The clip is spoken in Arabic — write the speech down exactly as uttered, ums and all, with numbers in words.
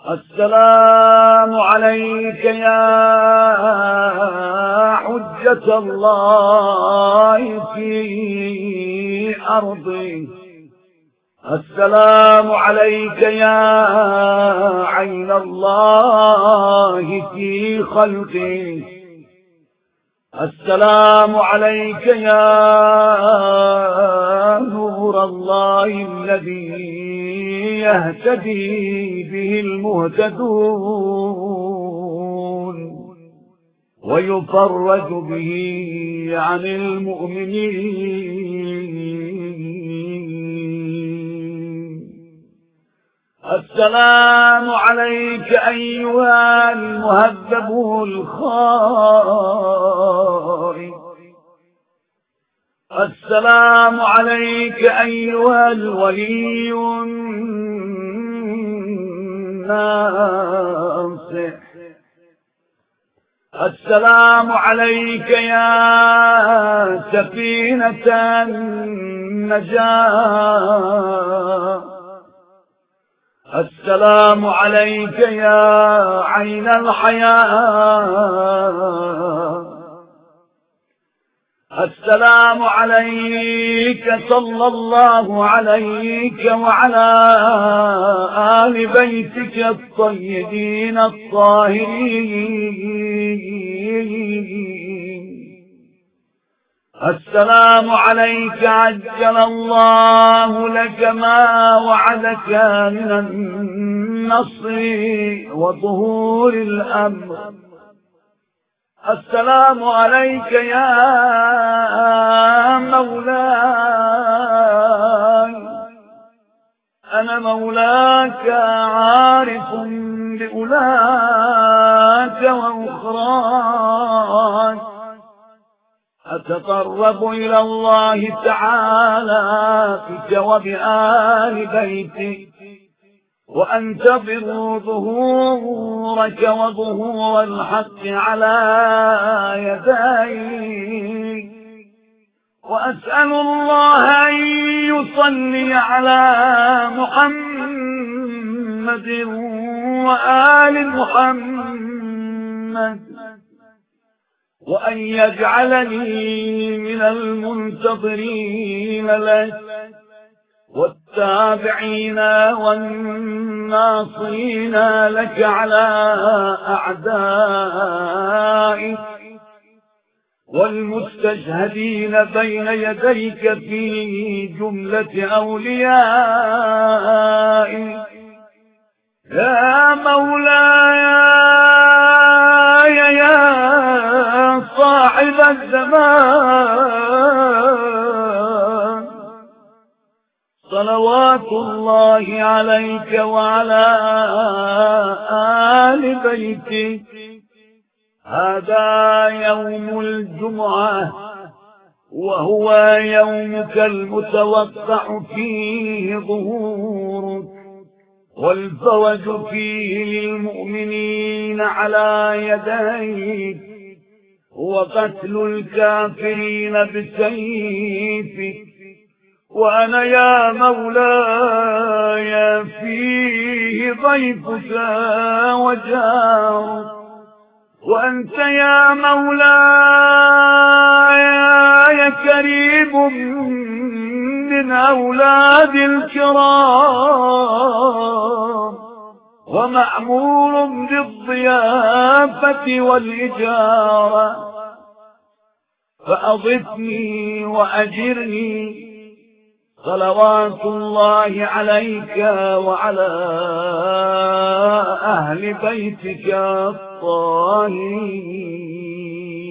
السلام عليك يا حجة الله في أرضي. السلام عليك يا عين الله في خلقي. السلام عليك يا نور الله الذي يهتدي به المهتدون ويفرج به عن المؤمنين. السلام عليك أيها المهذب الخائف. السلام عليك أيها الولي الناصح. السلام عليك يا سفينة النجاة. السلام عليك يا عين الحياة. السلام عليك صلى الله عليك وعلى آل بيتك الطيبين الطاهرين. السلام عليك عجل الله لك ما وعدك من النصر وظهور الأمر. السلام عليك يا مولاي. أنا مولاك عارف بأولاك وأخراك. أتقرب إلى الله تعالى بك وبآل بيتك وأنتظر ظهورك وظهور الحق على يديك. وأسأل الله أن يصلي على محمد وآل محمد وأن يجعلني من المنتظرين لك والتابعين والناصرين لك على أعدائك والمستشهدين بين يديك في جملة أوليائك. يا مولاي يا صاحب الزمان صلوات الله عليك وعلى آل بيتك. هذا يوم الجمعة وهو يومك المتوقع فيه ظهورك والفوج فيه للمؤمنين على يديك وقتل الكافرين بسيفك. وأنا يا مولاي فيه ضيفك وجارك. وأنت يا مولاي كريم من أولاد الكرام ومأمور بالضيافة والإجارة. فأضفني وأجرني صلوات الله عليك وعلى أهل بيتك الطاهرين.